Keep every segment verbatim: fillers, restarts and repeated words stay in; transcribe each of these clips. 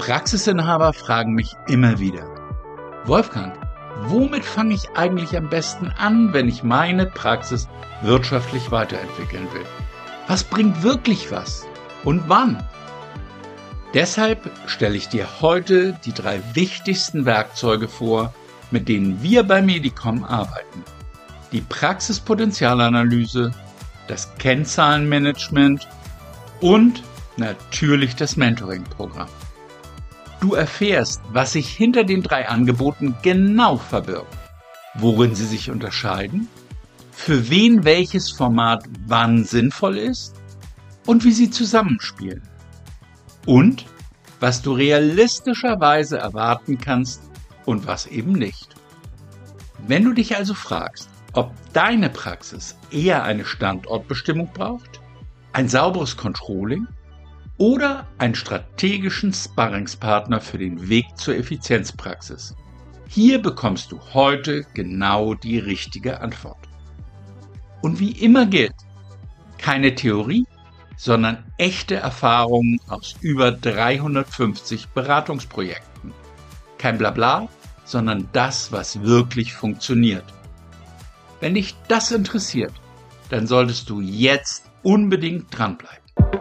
Praxisinhaber fragen mich immer wieder: Wolfgang, womit fange ich eigentlich am besten an, wenn ich meine Praxis wirtschaftlich weiterentwickeln will? Was bringt wirklich was und wann? Deshalb stelle ich dir heute die drei wichtigsten Werkzeuge vor, mit denen wir bei Medicom arbeiten. Die Praxispotenzialanalyse, das Kennzahlenmanagement und natürlich das Mentoring-Programm. Du erfährst, was sich hinter den drei Angeboten genau verbirgt, worin sie sich unterscheiden, für wen welches Format wann sinnvoll ist und wie sie zusammenspielen. Und was du realistischerweise erwarten kannst und was eben nicht. Wenn du dich also fragst, ob deine Praxis eher eine Standortbestimmung braucht, ein sauberes Controlling oder einen strategischen Sparringspartner für den Weg zur Effizienzpraxis, hier bekommst du heute genau die richtige Antwort. Und wie immer gilt, keine Theorie, sondern echte Erfahrungen aus über dreihundertfünfzig Beratungsprojekten. Kein Blabla, sondern das, was wirklich funktioniert. Wenn dich das interessiert, dann solltest du jetzt unbedingt dranbleiben.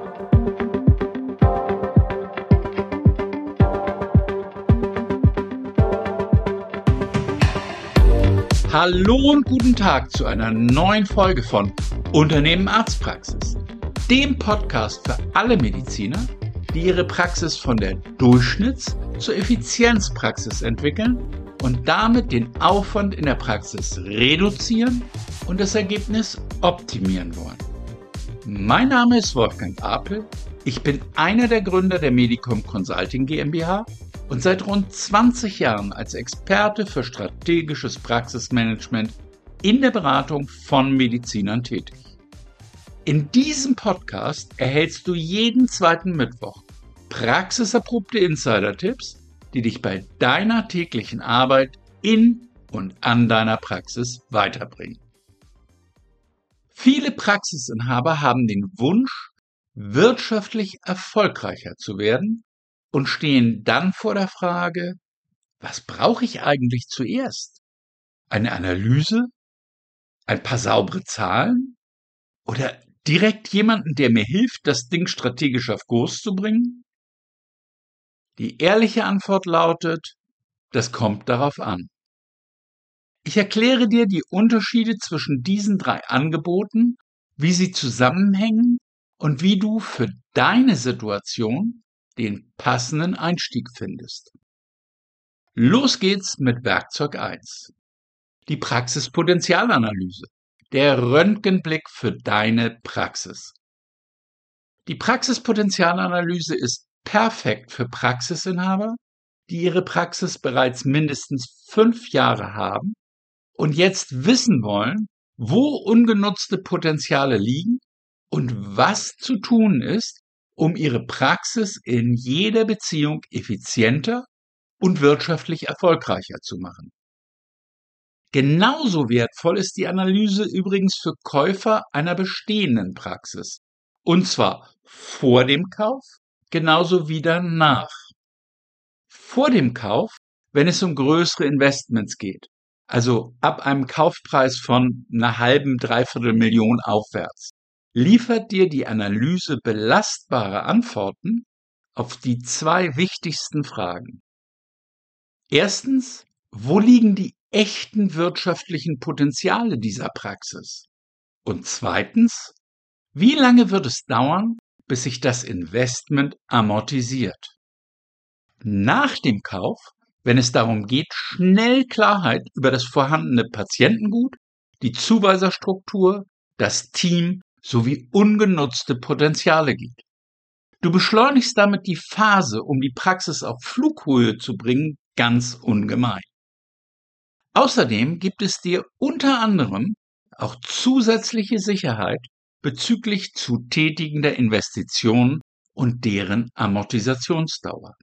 Hallo und guten Tag zu einer neuen Folge von Unternehmen Arztpraxis, dem Podcast für alle Mediziner, die ihre Praxis von der Durchschnitts- zur Effizienzpraxis entwickeln und damit den Aufwand in der Praxis reduzieren und das Ergebnis optimieren wollen. Mein Name ist Wolfgang Apel, ich bin einer der Gründer der Medicom Consulting GmbH und seit rund zwanzig Jahren als Experte für strategisches Praxismanagement in der Beratung von Medizinern tätig. In diesem Podcast erhältst du jeden zweiten Mittwoch praxiserprobte Insider-Tipps, die dich bei deiner täglichen Arbeit in und an deiner Praxis weiterbringen. Viele Praxisinhaber haben den Wunsch, wirtschaftlich erfolgreicher zu werden und stehen dann vor der Frage: Was brauche ich eigentlich zuerst? Eine Analyse? Ein paar saubere Zahlen? Oder direkt jemanden, der mir hilft, das Ding strategisch auf Kurs zu bringen? Die ehrliche Antwort lautet: Das kommt darauf an. Ich erkläre dir die Unterschiede zwischen diesen drei Angeboten, wie sie zusammenhängen und wie du für deine Situation den passenden Einstieg findest. Los geht's mit Werkzeug eins. Die Praxispotenzialanalyse, der Röntgenblick für deine Praxis. Die Praxispotenzialanalyse ist perfekt für Praxisinhaber, die ihre Praxis bereits mindestens fünf Jahre haben und jetzt wissen wollen, wo ungenutzte Potenziale liegen und was zu tun ist, um ihre Praxis in jeder Beziehung effizienter und wirtschaftlich erfolgreicher zu machen. Genauso wertvoll ist die Analyse übrigens für Käufer einer bestehenden Praxis, und zwar vor dem Kauf genauso wie danach. Vor dem Kauf, wenn es um größere Investments geht, also ab einem Kaufpreis von einer halben, dreiviertel Million aufwärts, liefert dir die Analyse belastbare Antworten auf die zwei wichtigsten Fragen. Erstens, wo liegen die echten wirtschaftlichen Potenziale dieser Praxis? Und zweitens, wie lange wird es dauern, bis sich das Investment amortisiert? Nach dem Kauf, wenn es darum geht, schnell Klarheit über das vorhandene Patientengut, die Zuweiserstruktur, das Team sowie ungenutzte Potenziale gibt. Du beschleunigst damit die Phase, um die Praxis auf Flughöhe zu bringen, ganz ungemein. Außerdem gibt es dir unter anderem auch zusätzliche Sicherheit bezüglich zu tätigender Investitionen und deren Amortisationsdauer.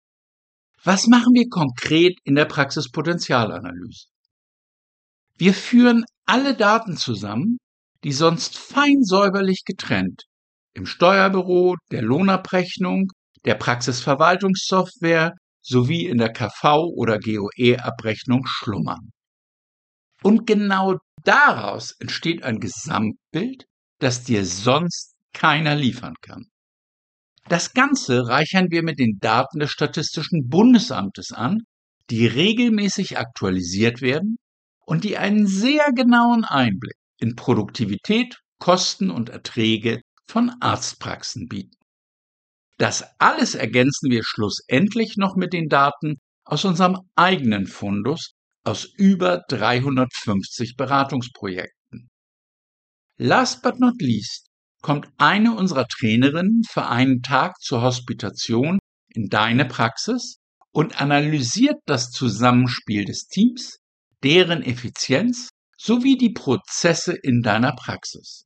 Was machen wir konkret in der Praxispotenzialanalyse? Wir führen alle Daten zusammen, die sonst fein säuberlich getrennt im Steuerbüro, der Lohnabrechnung, der Praxisverwaltungssoftware sowie in der K V- oder G O E-Abrechnung schlummern. Und genau daraus entsteht ein Gesamtbild, das dir sonst keiner liefern kann. Das Ganze reichern wir mit den Daten des Statistischen Bundesamtes an, die regelmäßig aktualisiert werden und die einen sehr genauen Einblick in Produktivität, Kosten und Erträge von Arztpraxen bieten. Das alles ergänzen wir schlussendlich noch mit den Daten aus unserem eigenen Fundus aus über dreihundertfünfzig Beratungsprojekten. Last but not least kommt eine unserer Trainerinnen für einen Tag zur Hospitation in deine Praxis und analysiert das Zusammenspiel des Teams, deren Effizienz sowie die Prozesse in deiner Praxis.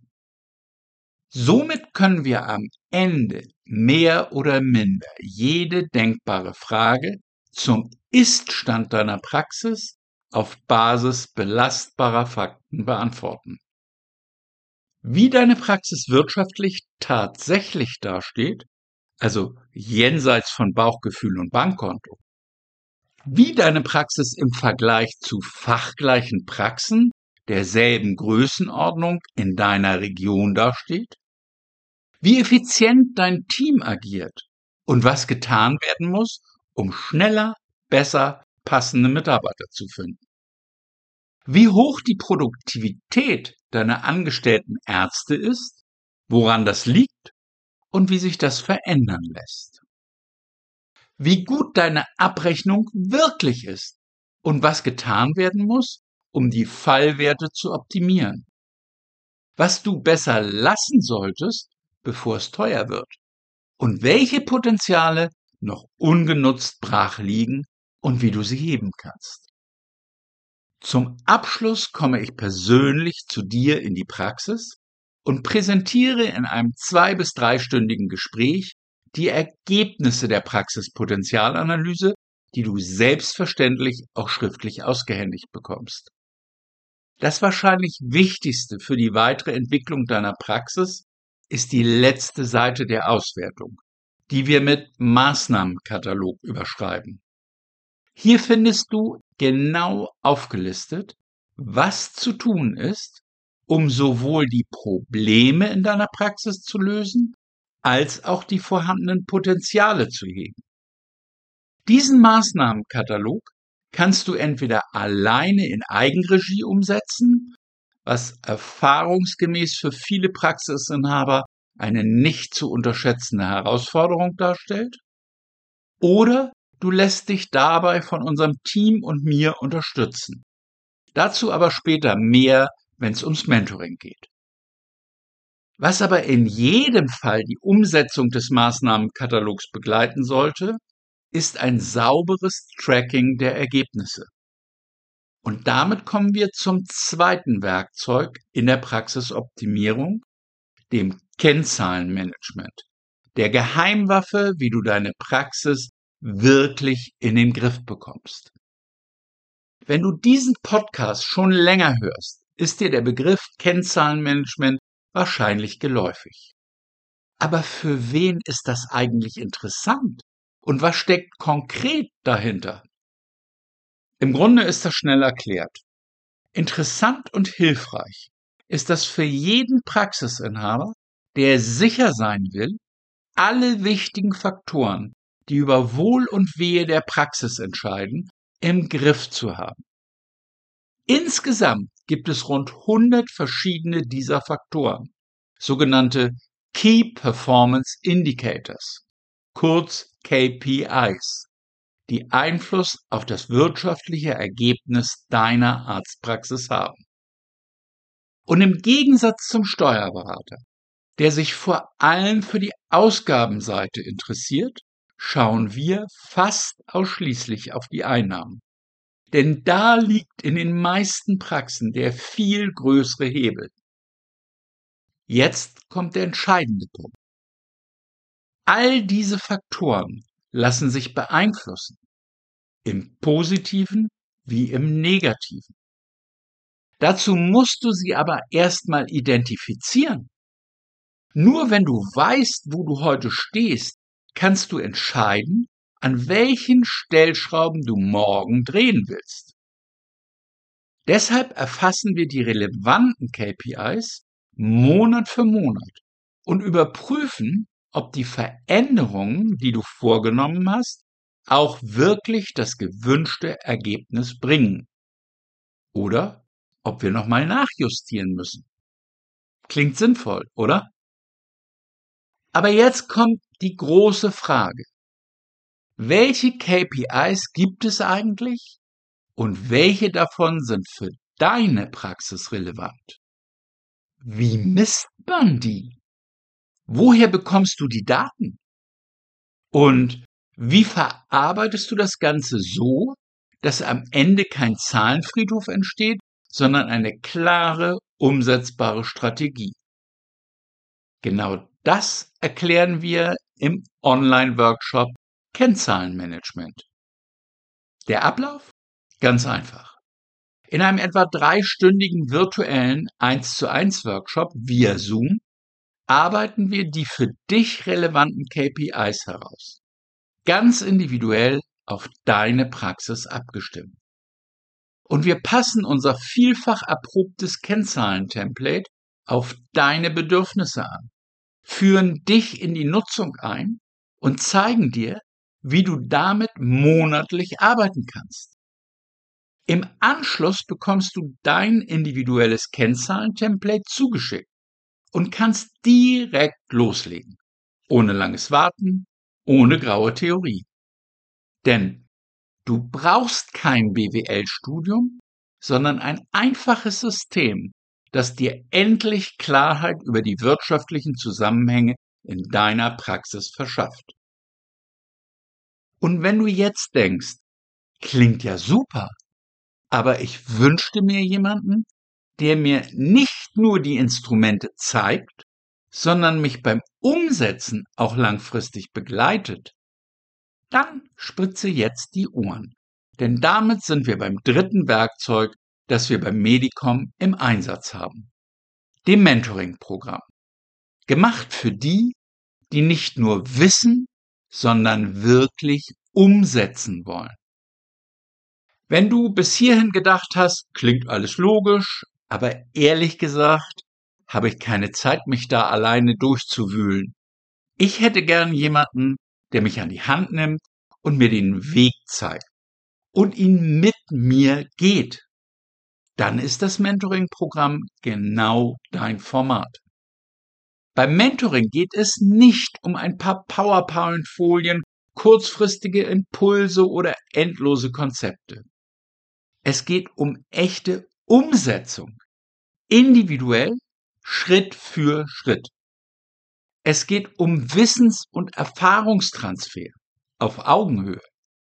Somit können wir am Ende mehr oder minder jede denkbare Frage zum Ist-Stand deiner Praxis auf Basis belastbarer Fakten beantworten. Wie deine Praxis wirtschaftlich tatsächlich dasteht, also jenseits von Bauchgefühl und Bankkonto, wie deine Praxis im Vergleich zu fachgleichen Praxen derselben Größenordnung in deiner Region dasteht, wie effizient dein Team agiert und was getan werden muss, um schneller, besser passende Mitarbeiter zu finden. Wie hoch die Produktivität deiner angestellten Ärzte ist, woran das liegt und wie sich das verändern lässt. Wie gut deine Abrechnung wirklich ist und was getan werden muss, um die Fallwerte zu optimieren. Was du besser lassen solltest, bevor es teuer wird. Und welche Potenziale noch ungenutzt brach liegen und wie du sie heben kannst. Zum Abschluss komme ich persönlich zu dir in die Praxis und präsentiere in einem zwei- bis dreistündigen Gespräch die Ergebnisse der Praxispotenzialanalyse, die du selbstverständlich auch schriftlich ausgehändigt bekommst. Das wahrscheinlich Wichtigste für die weitere Entwicklung deiner Praxis ist die letzte Seite der Auswertung, die wir mit Maßnahmenkatalog überschreiben. Hier findest du genau aufgelistet, was zu tun ist, um sowohl die Probleme in deiner Praxis zu lösen, als auch die vorhandenen Potenziale zu heben. Diesen Maßnahmenkatalog kannst du entweder alleine in Eigenregie umsetzen, was erfahrungsgemäß für viele Praxisinhaber eine nicht zu unterschätzende Herausforderung darstellt, oder du lässt dich dabei von unserem Team und mir unterstützen. Dazu aber später mehr, wenn es ums Mentoring geht. Was aber in jedem Fall die Umsetzung des Maßnahmenkatalogs begleiten sollte, ist ein sauberes Tracking der Ergebnisse. Und damit kommen wir zum zweiten Werkzeug in der Praxisoptimierung, dem Kennzahlenmanagement, der Geheimwaffe, wie du deine Praxis wirklich in den Griff bekommst. Wenn du diesen Podcast schon länger hörst, ist dir der Begriff Kennzahlenmanagement wahrscheinlich geläufig. Aber für wen ist das eigentlich interessant? Und was steckt konkret dahinter? Im Grunde ist das schnell erklärt. Interessant und hilfreich ist das für jeden Praxisinhaber, der sicher sein will, alle wichtigen Faktoren, die über Wohl und Wehe der Praxis entscheiden, im Griff zu haben. Insgesamt gibt es rund hundert verschiedene dieser Faktoren, sogenannte Key Performance Indicators, kurz K P Is, die Einfluss auf das wirtschaftliche Ergebnis deiner Arztpraxis haben. Und im Gegensatz zum Steuerberater, der sich vor allem für die Ausgabenseite interessiert, schauen wir fast ausschließlich auf die Einnahmen. Denn da liegt in den meisten Praxen der viel größere Hebel. Jetzt kommt der entscheidende Punkt. All diese Faktoren lassen sich beeinflussen, im Positiven wie im Negativen. Dazu musst du sie aber erstmal identifizieren. Nur wenn du weißt, wo du heute stehst, kannst du entscheiden, an welchen Stellschrauben du morgen drehen willst. Deshalb erfassen wir die relevanten K P Is Monat für Monat und überprüfen, ob die Veränderungen, die du vorgenommen hast, auch wirklich das gewünschte Ergebnis bringen. Oder ob wir nochmal nachjustieren müssen. Klingt sinnvoll, oder? Aber jetzt kommt die große Frage. Welche K P Is gibt es eigentlich und welche davon sind für deine Praxis relevant? Wie misst man die? Woher bekommst du die Daten? Und wie verarbeitest du das Ganze so, dass am Ende kein Zahlenfriedhof entsteht, sondern eine klare, umsetzbare Strategie? Genau das erklären wir im Online-Workshop Kennzahlenmanagement. Der Ablauf? Ganz einfach. In einem etwa dreistündigen virtuellen eins zu eins Workshop via Zoom arbeiten wir die für dich relevanten K P Is heraus. Ganz individuell auf deine Praxis abgestimmt. Und wir passen unser vielfach erprobtes Kennzahlen-Template auf deine Bedürfnisse an, führen dich in die Nutzung ein und zeigen dir, wie du damit monatlich arbeiten kannst. Im Anschluss bekommst du dein individuelles Kennzahlen-Template zugeschickt und kannst direkt loslegen, ohne langes Warten, ohne graue Theorie. Denn du brauchst kein B W L-Studium, sondern ein einfaches System, das dir endlich Klarheit über die wirtschaftlichen Zusammenhänge in deiner Praxis verschafft. Und wenn du jetzt denkst, klingt ja super, aber ich wünschte mir jemanden, der mir nicht nur die Instrumente zeigt, sondern mich beim Umsetzen auch langfristig begleitet, dann spitze jetzt die Ohren. Denn damit sind wir beim dritten Werkzeug, das wir beim Medicom im Einsatz haben. Dem Mentoring-Programm. Gemacht für die, die nicht nur wissen, sondern wirklich umsetzen wollen. Wenn du bis hierhin gedacht hast, klingt alles logisch, aber ehrlich gesagt, habe ich keine Zeit, mich da alleine durchzuwühlen. Ich hätte gern jemanden, der mich an die Hand nimmt und mir den Weg zeigt und ihn mit mir geht. Dann ist das Mentoring-Programm genau dein Format. Beim Mentoring geht es nicht um ein paar PowerPoint-Folien, kurzfristige Impulse oder endlose Konzepte. Es geht um echte Umsetzung, individuell, Schritt für Schritt. Es geht um Wissens- und Erfahrungstransfer auf Augenhöhe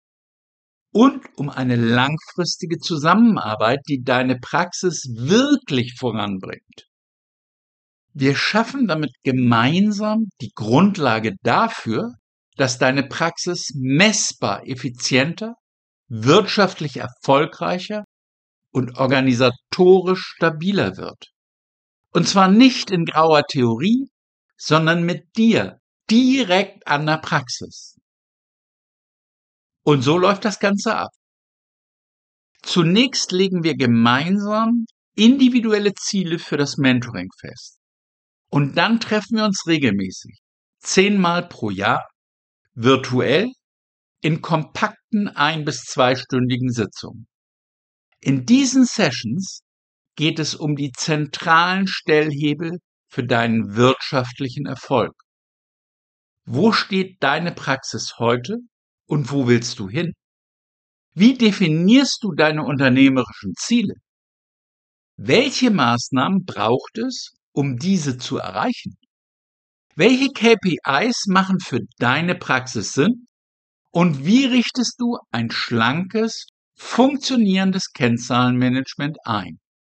und um eine langfristige Zusammenarbeit, die deine Praxis wirklich voranbringt. Wir schaffen damit gemeinsam die Grundlage dafür, dass deine Praxis messbar effizienter, wirtschaftlich erfolgreicher und organisatorisch stabiler wird. Und zwar nicht in grauer Theorie, sondern mit dir, direkt an der Praxis. Und so läuft das Ganze ab. Zunächst legen wir gemeinsam individuelle Ziele für das Mentoring fest. Und dann treffen wir uns regelmäßig, zehnmal pro Jahr, virtuell, in kompakten ein- bis zweistündigen Sitzungen. In diesen Sessions geht es um die zentralen Stellhebel für deinen wirtschaftlichen Erfolg. Wo steht deine Praxis heute und wo willst du hin? Wie definierst du deine unternehmerischen Ziele? Welche Maßnahmen braucht es, um diese zu erreichen? Welche K P Is machen für deine Praxis Sinn? Und wie richtest du ein schlankes, funktionierendes Kennzahlenmanagement ein?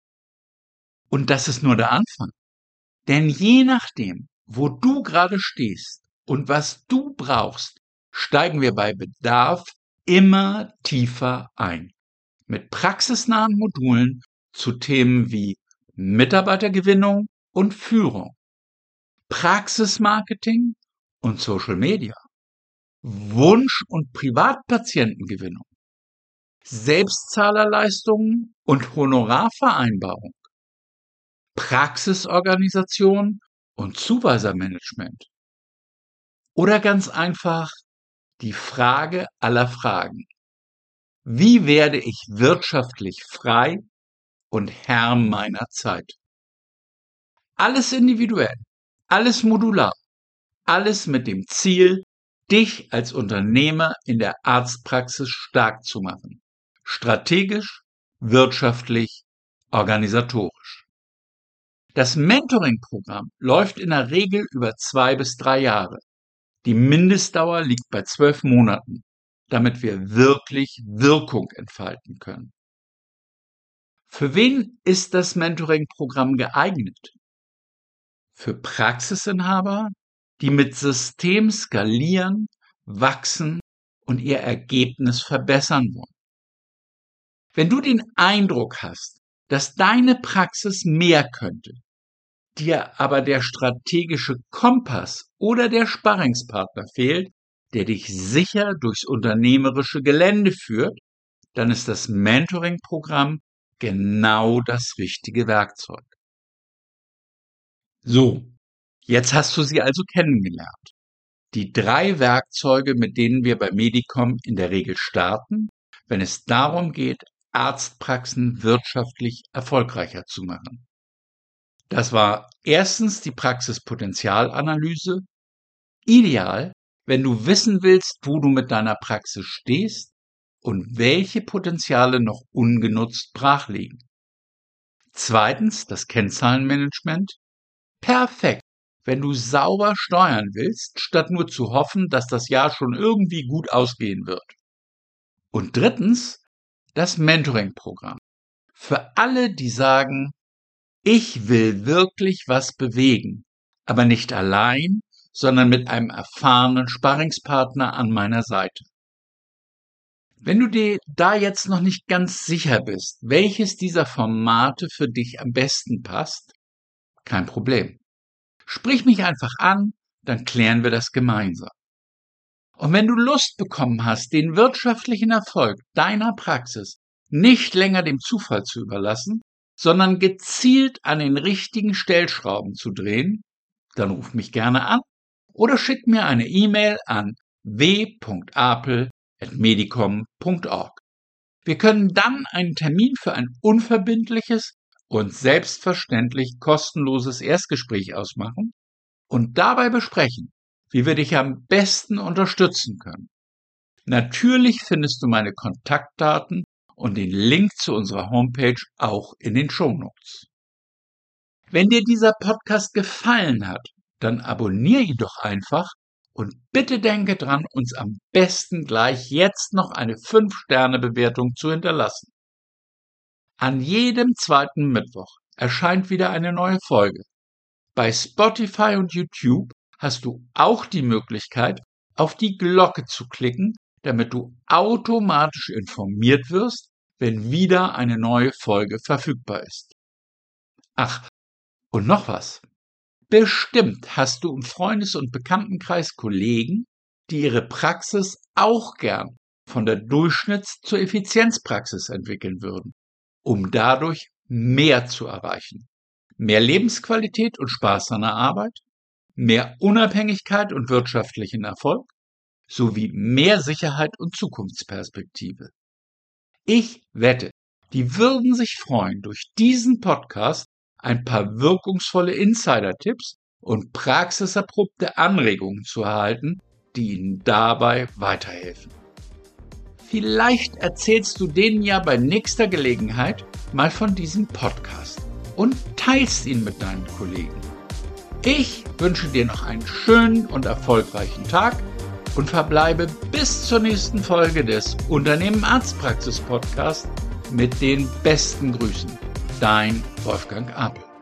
Und das ist nur der Anfang. Denn je nachdem, wo du gerade stehst und was du brauchst, steigen wir bei Bedarf immer tiefer ein. Mit praxisnahen Modulen zu Themen wie Mitarbeitergewinnung und Führung, Praxismarketing und Social Media, Wunsch- und Privatpatientengewinnung, Selbstzahlerleistungen und Honorarvereinbarung, Praxisorganisation und Zuweisermanagement. Oder ganz einfach die Frage aller Fragen. Wie werde ich wirtschaftlich frei und Herr meiner Zeit? Alles individuell, alles modular, alles mit dem Ziel, dich als Unternehmer in der Arztpraxis stark zu machen. Strategisch, wirtschaftlich, organisatorisch. Das Mentoring-Programm läuft in der Regel über zwei bis drei Jahre. Die Mindestdauer liegt bei zwölf Monaten, damit wir wirklich Wirkung entfalten können. Für wen ist das Mentoring-Programm geeignet? Für Praxisinhaber, die mit System skalieren, wachsen und ihr Ergebnis verbessern wollen. Wenn du den Eindruck hast, dass deine Praxis mehr könnte, dir aber der strategische Kompass oder der Sparringspartner fehlt, der dich sicher durchs unternehmerische Gelände führt, dann ist das Mentoring-Programm genau das richtige Werkzeug. So, jetzt hast du sie also kennengelernt. Die drei Werkzeuge, mit denen wir bei Medicom in der Regel starten, wenn es darum geht, Arztpraxen wirtschaftlich erfolgreicher zu machen. Das war erstens die Praxispotenzialanalyse. Ideal, wenn du wissen willst, wo du mit deiner Praxis stehst und welche Potenziale noch ungenutzt brach liegen. Zweitens das Kennzahlenmanagement. Perfekt, wenn du sauber steuern willst, statt nur zu hoffen, dass das Jahr schon irgendwie gut ausgehen wird. Und drittens das Mentoring-Programm. Für alle, die sagen, ich will wirklich was bewegen, aber nicht allein, sondern mit einem erfahrenen Sparringspartner an meiner Seite. Wenn du dir da jetzt noch nicht ganz sicher bist, welches dieser Formate für dich am besten passt, kein Problem. Sprich mich einfach an, dann klären wir das gemeinsam. Und wenn du Lust bekommen hast, den wirtschaftlichen Erfolg deiner Praxis nicht länger dem Zufall zu überlassen, sondern gezielt an den richtigen Stellschrauben zu drehen, dann ruf mich gerne an oder schick mir eine E-Mail an w punkt apel at medicom punkt org. Wir können dann einen Termin für ein unverbindliches und selbstverständlich kostenloses Erstgespräch ausmachen und dabei besprechen, wie wir dich am besten unterstützen können. Natürlich findest du meine Kontaktdaten und den Link zu unserer Homepage auch in den Shownotes. Wenn dir dieser Podcast gefallen hat, dann abonniere ihn doch einfach und bitte denke dran, uns am besten gleich jetzt noch eine fünf Sterne Bewertung zu hinterlassen. An jedem zweiten Mittwoch erscheint wieder eine neue Folge. Bei Spotify und YouTube hast du auch die Möglichkeit, auf die Glocke zu klicken, damit du automatisch informiert wirst, wenn wieder eine neue Folge verfügbar ist. Ach, und noch was. Bestimmt hast du im Freundes- und Bekanntenkreis Kollegen, die ihre Praxis auch gern von der Durchschnitts- zur Effizienzpraxis entwickeln würden, um dadurch mehr zu erreichen. Mehr Lebensqualität und Spaß an der Arbeit, mehr Unabhängigkeit und wirtschaftlichen Erfolg, sowie mehr Sicherheit und Zukunftsperspektive. Ich wette, die würden sich freuen, durch diesen Podcast ein paar wirkungsvolle Insider-Tipps und praxiserprobte Anregungen zu erhalten, die Ihnen dabei weiterhelfen. Vielleicht erzählst du denen ja bei nächster Gelegenheit mal von diesem Podcast und teilst ihn mit deinen Kollegen. Ich wünsche dir noch einen schönen und erfolgreichen Tag und verbleibe bis zur nächsten Folge des Unternehmen Arztpraxis Podcast mit den besten Grüßen. Dein Wolfgang Apel.